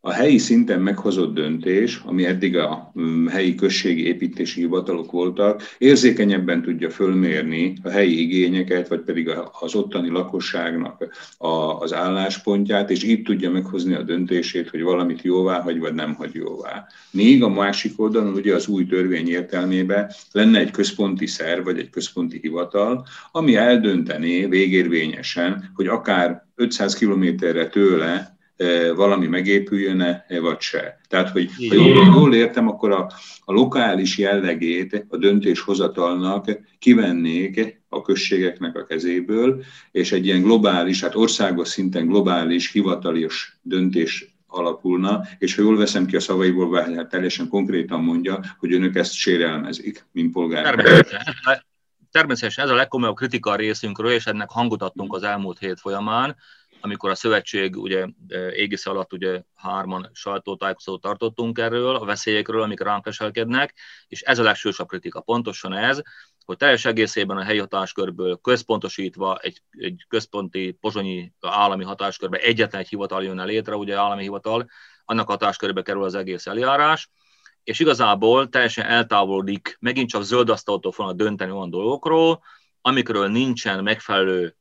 a helyi szinten meghozott döntés, ami eddig a helyi községi építési hivatalok voltak, érzékenyebben tudja fölmérni a helyi igényeket, vagy pedig az ottani lakosságnak az álláspontját, és így tudja meghozni a döntését, hogy valamit jóvá hagy, vagy nem hagy jóvá. Míg a másik oldalon, ugye az új törvény értelmében lenne egy központi szerv, vagy egy központi hivatal, ami eldöntené végérvényesen, hogy akár 500 kilométerre tőle valami megépüljön-e, vagy se. Tehát, hogy ha jól értem, akkor a lokális jellegét a döntéshozatalnak kivennék a községeknek a kezéből, és egy ilyen globális, hát országos szinten globális, hivatalos döntés alakulna, és ha jól veszem ki a szavaiból, hát teljesen konkrétan mondja, hogy önök ezt sérelmezik, mint polgárok. Természetesen ez a legkomolyabb kritika a részünkről, és ennek hangot adtunk az elmúlt hét folyamán, amikor a szövetség ugye égisze alatt ugye 3 sajtótájékoztatót tartottunk erről, a veszélyekről, amik ránk leselkednek, és ez a legsősabb kritika. Pontosan ez, hogy teljes egészében a helyi hatáskörből központosítva egy központi pozsonyi állami hatáskörbe egyetlen egy hivatal jönne létre, ugye állami hivatal, annak hatáskörbe kerül az egész eljárás, és igazából teljesen eltávolodik, megint csak zöld asztaltól fognak dönteni olyan dolgokról, amikről nincsen megfelelő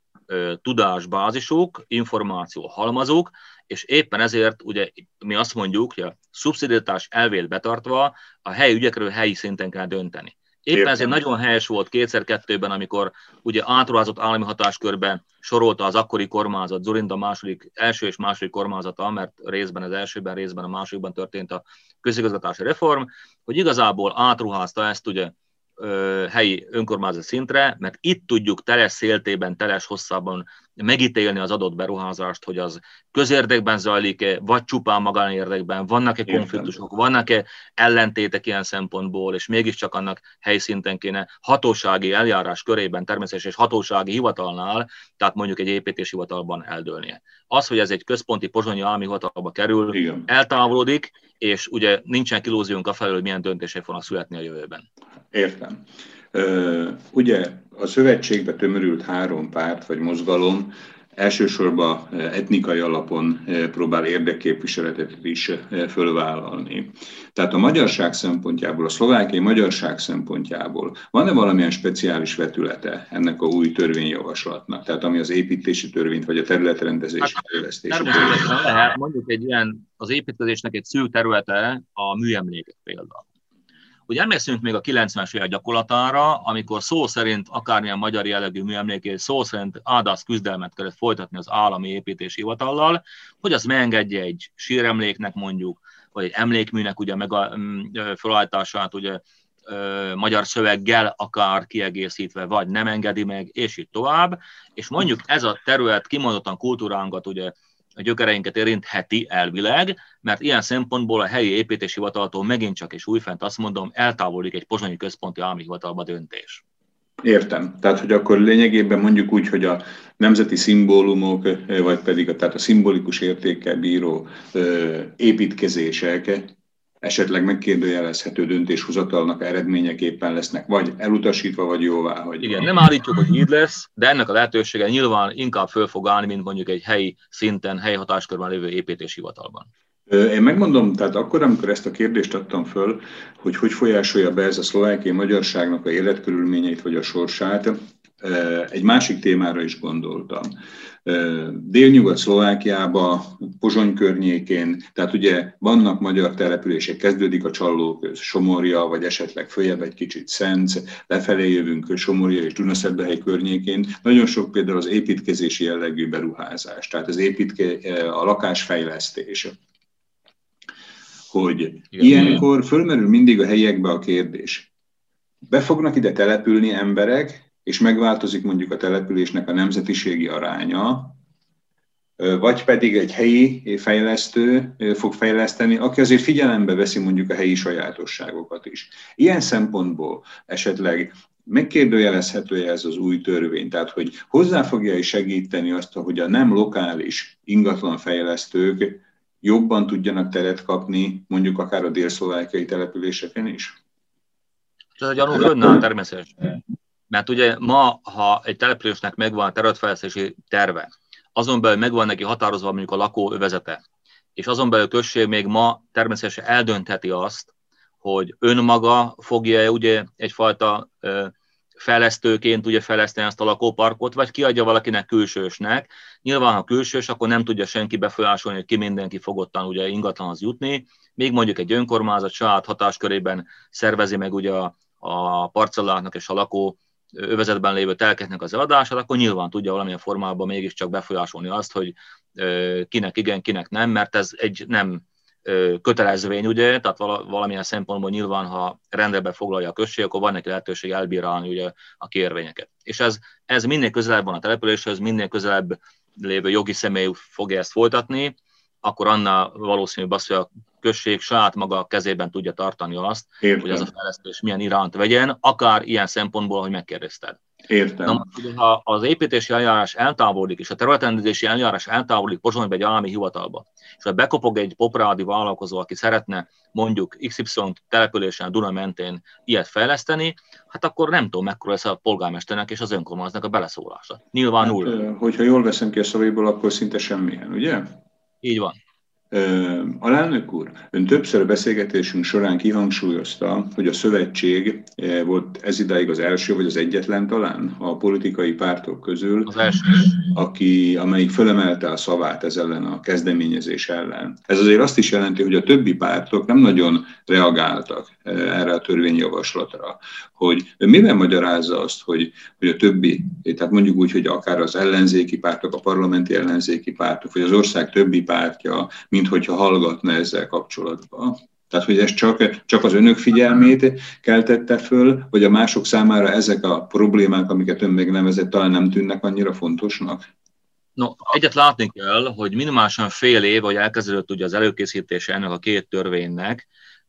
tudásbázisuk, információ halmazuk, és éppen ezért ugye mi azt mondjuk, hogy a szubszidiaritás elvét betartva a helyi ügyekről helyi szinten kell dönteni. Éppen ezért nagyon helyes volt 2002-ben, amikor ugye átruházott állami hatáskörben sorolta az akkori kormányzat, Dzurinda első és második kormányzata, mert részben az elsőben, részben a másodikban történt a közigazgatási reform, hogy igazából átruházta ezt ugye helyi önkormányzat szintre, mert itt tudjuk teles széltében, teles hosszában megítélni az adott beruházást, hogy az közérdekben zajlik-e, vagy csupán magánérdekben, vannak-e konfliktusok, vannak-e ellentétek ilyen szempontból, és mégiscsak annak helyszinten kéne hatósági eljárás körében, természetesen és hatósági hivatalnál, tehát mondjuk egy építési hivatalban eldőlnie. Az, hogy ez egy központi pozsonyi állami hivatalba kerül, igen, eltávolodik, és ugye nincsen illúziónk afelől, hogy milyen döntések fognak születni a jövőben. Értem. Ugye a szövetségbe tömörült 3 párt vagy mozgalom elsősorban etnikai alapon próbál érdekképviseletet is fölvállalni. Tehát a magyarság szempontjából, a szlovákiai magyarság szempontjából van-e valamilyen speciális vetülete ennek a új törvényjavaslatnak? Tehát ami az építési törvényt vagy a területrendezési fejlesztési törvényt? Természetesen lehet, mondjuk egy ilyen, az építkezésnek egy szűk területe a műemlékek például. Ugye emlékszünk még a 90-es évek gyakorlatára, amikor szó szerint akármilyen magyar jellegű műemlékét, szó szerint áldász küzdelmet kellett folytatni az állami építési hivatallal, hogy az megengedje egy síremléknek mondjuk, vagy egy emlékműnek ugye meg a felállítását ugye magyar szöveggel akár kiegészítve, vagy nem engedi meg, és így tovább. És mondjuk ez a terület kimondottan kultúránkat ugye a gyökereinket érintheti elvileg, mert ilyen szempontból a helyi építési hivataltól megint csak, és újfent azt mondom, eltávolodik egy pozsonyi központi állami hivatalba döntés. Értem. Tehát, hogy akkor lényegében mondjuk úgy, hogy a nemzeti szimbólumok, vagy pedig tehát a szimbolikus értékkel bíró építkezések esetleg megkérdőjelezhető döntéshozatalnak eredményeképpen lesznek, vagy elutasítva, vagy jóváhagyva. Igen, nem állítjuk, hogy így lesz, de ennek a lehetősége nyilván inkább föl fog állni, mint mondjuk egy helyi szinten, helyi hatáskörben lévő építési hivatalban. Én megmondom, tehát akkor, amikor ezt a kérdést adtam föl, hogy hogy folyásolja be ez a szlovákiai magyarságnak a életkörülményeit vagy a sorsát, egy másik témára is gondoltam. Délnyugat-Szlovákiában, Pozsony környékén, tehát ugye vannak magyar települések, kezdődik a Csallóköz, Somorja, vagy esetleg följebb egy kicsit Szenc, lefelé jövünk Somorja és Dunaszerdahely környékén. Nagyon sok például az építkezési jellegű beruházás, tehát a lakásfejlesztés. Hogy ilyenkor fölmerül mindig a helyiekbe a kérdés. Be fognak ide települni emberek, és megváltozik mondjuk a településnek a nemzetiségi aránya, vagy pedig egy helyi fejlesztő fog fejleszteni, aki azért figyelembe veszi mondjuk a helyi sajátosságokat is. Ilyen szempontból esetleg megkérdőjelezhető ez az új törvény, tehát hogy hozzá fogja is segíteni azt, hogy a nem lokális ingatlanfejlesztők jobban tudjanak teret kapni, mondjuk akár a dél-szlovákiai településeken is? Ez a gyanú önáll természetesen. Mert ugye ma, ha egy településnek megvan a területfejlesztési terve, azon belül megvan neki határozva mondjuk a lakóövezete, és azon belül község még ma természetesen eldöntheti azt, hogy önmaga fogja ugye egyfajta fejlesztőként ugye fejleszteni ezt a lakóparkot, vagy kiadja valakinek külsősnek. Nyilván, ha külsős, akkor nem tudja senki befolyásolni, hogy ki mindenki fogottan ugye ingatlanhoz jutni. Még mondjuk egy önkormányzat saját hatáskörében szervezi meg ugye a parcelláknak és a lakó övezetben lévő telkeknek az eladását, akkor nyilván tudja valamilyen formában mégiscsak befolyásolni azt, hogy kinek igen, kinek nem, mert ez egy nem kötelezvény, ugye, tehát valamilyen szempontból nyilván, ha rendbe foglalja a község, akkor van neki lehetőség elbírálni ugye a kérvényeket. És ez minél közelebb van a településhez, minél közelebb lévő jogi személy fogja ezt folytatni, akkor annál valószínűbb az, hogy a község saját maga kezében tudja tartani azt, Értem. Hogy ez a fejlesztés milyen iránt vegyen, akár ilyen szempontból, hogy megkérdezted. Értem. Na, ha az építési eljárás eltávolodik, és a területrendezési eljárás eltávolodik Pozsonyba egy állami hivatalba, és ha bekopog egy poprádi vállalkozó, aki szeretne mondjuk XY településen, Duna mentén ilyet fejleszteni, hát akkor nem tudom, mekkora lesz a polgármesternek és az önkormányzatnak a beleszólása. Nyilván nulla. Hogyha jól veszem ki a szavaiból, akkor szinte semmilyen, ugye? Így van. Alelnök úr, ön többször a beszélgetésünk során kihangsúlyozta, hogy a szövetség volt ez idáig az első, vagy az egyetlen talán a politikai pártok közül, az első, amelyik fölemelte a szavát ez ellen a kezdeményezés ellen. Ez azért azt is jelenti, hogy a többi pártok nem nagyon reagáltak erre a törvényjavaslatra. Hogy miben magyarázza azt, hogy a többi, tehát mondjuk úgy, hogy akár az ellenzéki pártok, a parlamenti ellenzéki pártok, vagy az ország többi pártja, minthogyha hallgatna ezzel kapcsolatban. Tehát, hogy ez csak az önök figyelmét keltette föl, vagy a mások számára ezek a problémák, amiket ön megnevezett, talán nem tűnnek annyira fontosnak? No, egyet látni kell, hogy minimálisan fél év, hogy elkezdődött ugye az előkészítése ennek a két törvénynek,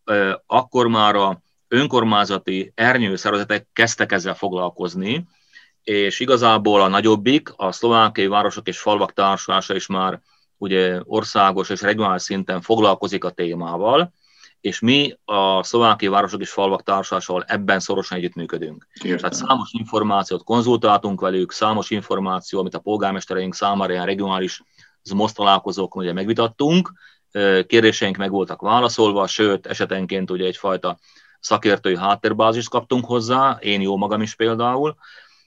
akkor már a önkormányzati ernyőszervezetek kezdtek ezzel foglalkozni, és igazából a nagyobbik, a szlovákiai városok és falvak társulása is már ugye országos és regionális szinten foglalkozik a témával, és mi a szlovákiai városok és falvak társulásával ebben szorosan együttműködünk. Értem. Tehát számos információt konzultáltunk velük, számos információ, amit a polgármestereink számára ilyen regionális most találkozókon ugye megvitattunk, kérdéseink meg voltak válaszolva, sőt, esetenként ugye egyfajta szakértői háttérbázist kaptunk hozzá, én jó magam is például,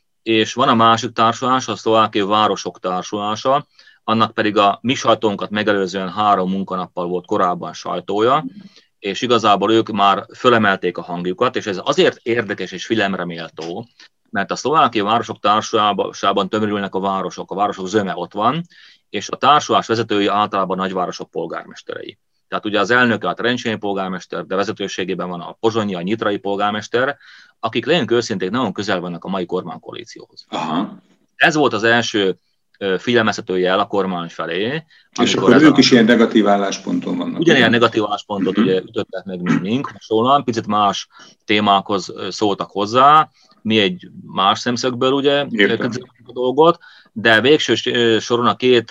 és van a másik társulás, a szlovákiai városok társulása, annak pedig a mi sajtónkat megelőzően 3 munkanappal volt korábban sajtója, és igazából ők már fölemelték a hangjukat, és ez azért érdekes és figyelemre méltó, mert a szlovákiai városok társulásában tömörülnek a városok zöme ott van, és a társulás vezetői általában nagyvárosok polgármesterei. Tehát ugye az elnöke a Trencsényi polgármester, de vezetőségében van a pozsonyi, a nyitrai polgármester, akik legyünk őszinték, nagyon közel vannak a mai kormánykoalícióhoz. Aha. Ez volt az első figyelmeztető jel a kormány felé. És akkor ők is ilyen negatív állásponton vannak. Ugyanilyen negatív álláspontot ugye ütöttek meg, mint mink, hasonlóan, picit más témákhoz szóltak hozzá, mi egy más szemszögből ugye kezdjük a dolgot, de végső soron a két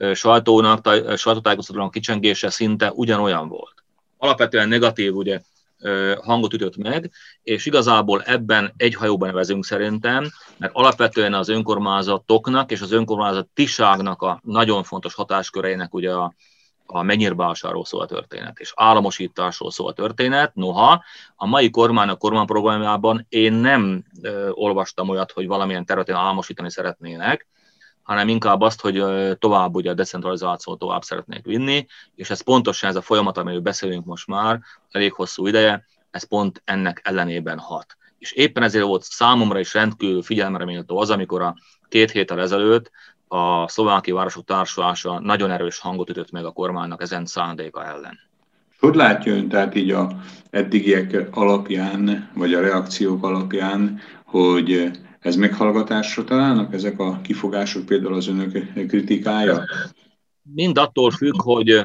sajtótájékoztatónak kicsengése szinte ugyanolyan volt. Alapvetően negatív ugye hangot ütött meg, és igazából ebben egy hajóban nevezünk szerintem, mert alapvetően az önkormányzatoknak és az önkormányzatiságnak a nagyon fontos hatásköreinek ugye a megnyírbálásáról szól a történet, és államosításról szól a történet. Noha a mai kormányprogramjában én nem olvastam olyat, hogy valamilyen területen államosítani szeretnének, hanem inkább azt, hogy tovább ugye a decentralizációt tovább szeretnék vinni, és ez pontosan ez a folyamat, amiről beszélünk most már elég hosszú ideje, ez pont ennek ellenében hat. És éppen ezért volt számomra is rendkívül figyelemre méltó az, amikor a 2 héttel ezelőtt a szlovákiai városok társulása nagyon erős hangot ütött meg a kormánynak ezen szándéka ellen. Hogy látja ön tehát így az eddigiek alapján, vagy a reakciók alapján, hogy ez meghallgatásra találnak, ezek a kifogások, például az önök kritikája? Mind attól függ, hogy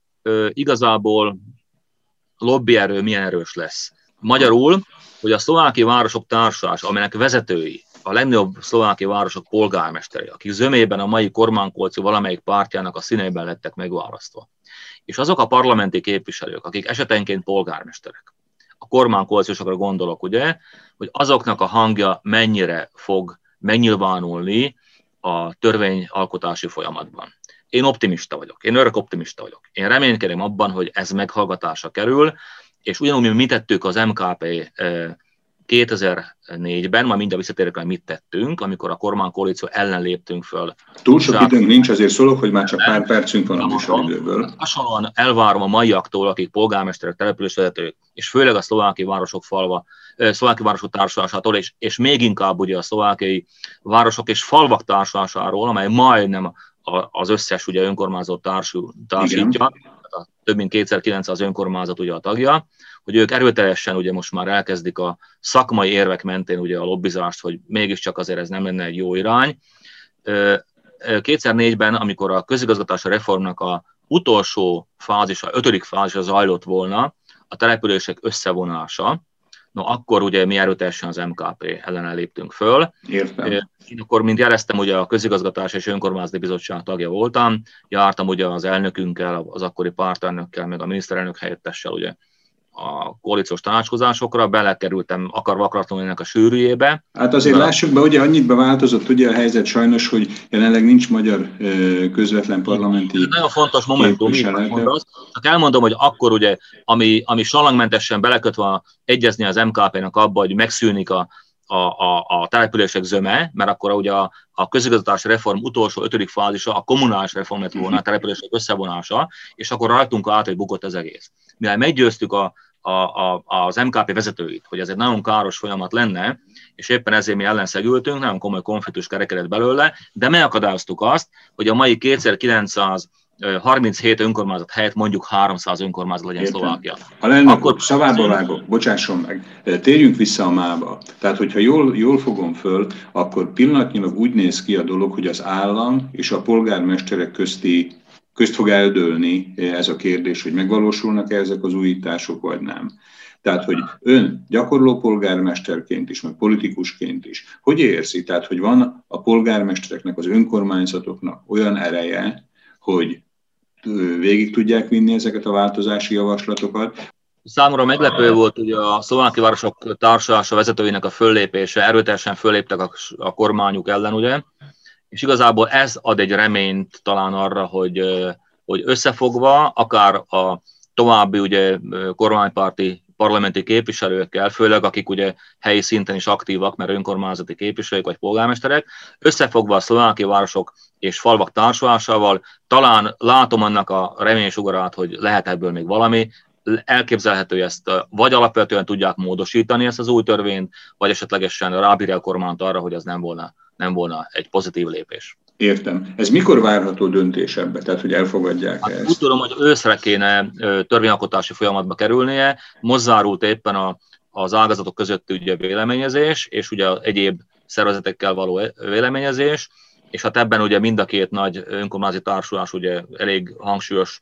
igazából lobbyerő milyen erős lesz. Magyarul, hogy a szlovákiai városok társulás, amelynek vezetői, a legnagyobb szlovákiai városok polgármesterei, akik zömében a mai kormánykoalíció valamelyik pártjának a színeiben lettek megválasztva. És azok a parlamenti képviselők, akik esetenként polgármesterek, a kormánykoalíciósokra gondolok, ugye, hogy azoknak a hangja mennyire fog megnyilvánulni a törvényalkotási folyamatban. én optimista vagyok, én örök optimista vagyok. Én reménykedem abban, hogy ez meghallgatásra kerül, és ugyanúgy, mint mi tettük az MKP 2004-ben, majd mindjárt visszatérek, hogy mit tettünk, amikor a kormánykoalíció ellen léptünk föl. Túl sok időnk nincs, azért szólok, hogy már csak pár percünk van a műsoridőből. Hasonlóan elvárom a maiaktól, akik polgármesterek, településvezetők, és főleg a szlovákiai városok szlovákiai városok társulásától, és még inkább ugye a szlovákiai városok és falvak társulásáról, amely majdnem az összes ugye önkormányzat társítja, több mint 2900 önkormányzat ugye a tagja, hogy ők erőteljesen ugye most már elkezdik a szakmai érvek mentén ugye a lobbizást, hogy mégiscsak azért ez nem lenne egy jó irány. 2004-ben, amikor a közigazgatási reformnak a utolsó fázisa, 5. fázisa zajlott volna, a települések összevonása, akkor ugye mi erőteljesen az MKP ellen léptünk föl. Értem. Én akkor, mint jeleztem, ugye a közigazgatás és önkormányzati bizottság tagja voltam, jártam ugye az elnökünkkel, az akkori pártelnökkel, meg a miniszterelnök helyettessel ugye a koalíciós tanácskozásokra, belekerültem akarva akaratlanul ennek a sűrűjébe. Hát azért lássuk be, ugye annyit beváltozott ugye a helyzet sajnos, hogy jelenleg nincs magyar közvetlen parlamenti képviselet. Nagyon fontos momentum, csak elmondom, hogy akkor ugye, ami salangmentesen belekötve egyezni az MKP-nak abba, hogy megszűnik a települések zöme, mert akkor ugye a közigazgatási reform utolsó 5. fázisa a kommunális reform lett volna, a települések összevonása, és akkor rajtunk át, hogy bukott az egész. Mivel meggyőztük az MKP vezetőit, hogy ez egy nagyon káros folyamat lenne, és éppen ezért mi ellenszegültünk, nagyon komoly konfliktus kerekedett belőle, de megakadályoztuk azt, hogy a mai 2937 önkormányzat helyett mondjuk 300 önkormányzat legyen Szlovákia. Ha lenne, akkor szavába vágok, bocsásson meg, térjünk vissza a mába. Tehát, hogyha jól fogom föl, akkor pillanatnyilag úgy néz ki a dolog, hogy az állam és a polgármesterek közt fog eldőlni ez a kérdés, hogy megvalósulnak-e ezek az újítások, vagy nem. Tehát, hogy ön gyakorló polgármesterként is, meg politikusként is, hogy érzi? Tehát, hogy van a polgármestereknek, az önkormányzatoknak olyan ereje, hogy végig tudják vinni ezeket a változási javaslatokat. Számomra meglepő volt ugye a szlovákiai városok társulása vezetőinek a föllépése, erőteljesen fölléptek a kormányuk ellen, ugye, és igazából ez ad egy reményt talán arra, hogy összefogva, akár a további ugye kormánypárti parlamenti képviselőkkel, főleg akik ugye helyi szinten is aktívak, mert önkormányzati képviselők vagy polgármesterek, összefogva a szlovákiai városok és falvak társulásával, talán látom annak a reménysugarát, hogy lehet ebből még valami, elképzelhető, hogy ezt vagy alapvetően tudják módosítani ezt az új törvényt, vagy esetlegesen rábírja a kormányt arra, hogy ez nem volna egy pozitív lépés. Értem. Ez mikor várható döntés ebbe? Tehát, hogy elfogadják ezt? Úgy tudom, hogy őszre kéne törvényalkotási folyamatba kerülnie. Most zárult éppen az ágazatok között ugye véleményezés, és ugye egyéb szervezetekkel való véleményezés, és hát ebben ugye mind a két nagy önkormányzati társulás ugye elég hangsúlyos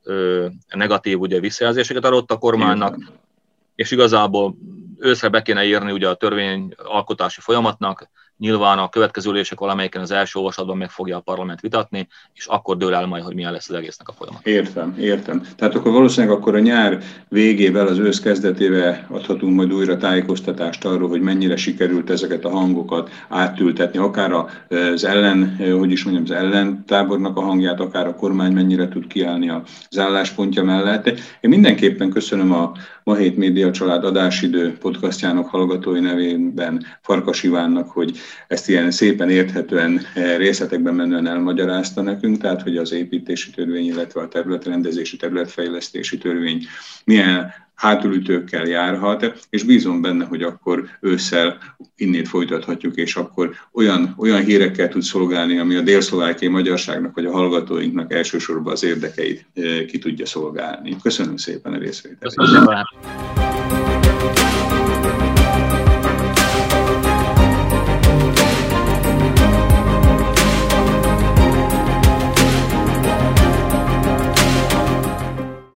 negatív ugye visszajelzéseket adott a kormánynak, és igazából őszre be kéne írni ugye a törvényalkotási folyamatnak, nyilván a következő ülések valamelyiken az első olvasatban meg fogja a parlament vitatni, és akkor dől el majd, hogy milyen lesz az egésznek a folyamat. Értem. Tehát akkor valószínűleg akkor a nyár végével, az ősz kezdetével adhatunk majd újra tájékoztatást arról, hogy mennyire sikerült ezeket a hangokat átültetni, akár az ellentábornak a hangját, akár a kormány mennyire tud kiállni az álláspontja mellett. Én mindenképpen köszönöm a Ma Hét Média Család Adásidő podcastjának hallgatói nevében Farkas Ivánnak, hogy ezt ilyen szépen érthetően részletekben menően elmagyarázta nekünk, tehát hogy az építési törvény, illetve a területrendezési, területfejlesztési törvény milyen hátulütőkkel járhat, és bízom benne, hogy akkor ősszel innét folytathatjuk, és akkor olyan hírekkel tud szolgálni, ami a délszlovákiai magyarságnak, vagy a hallgatóinknak elsősorban az érdekeit ki tudja szolgálni. Köszönöm szépen a részvételt. Köszönöm.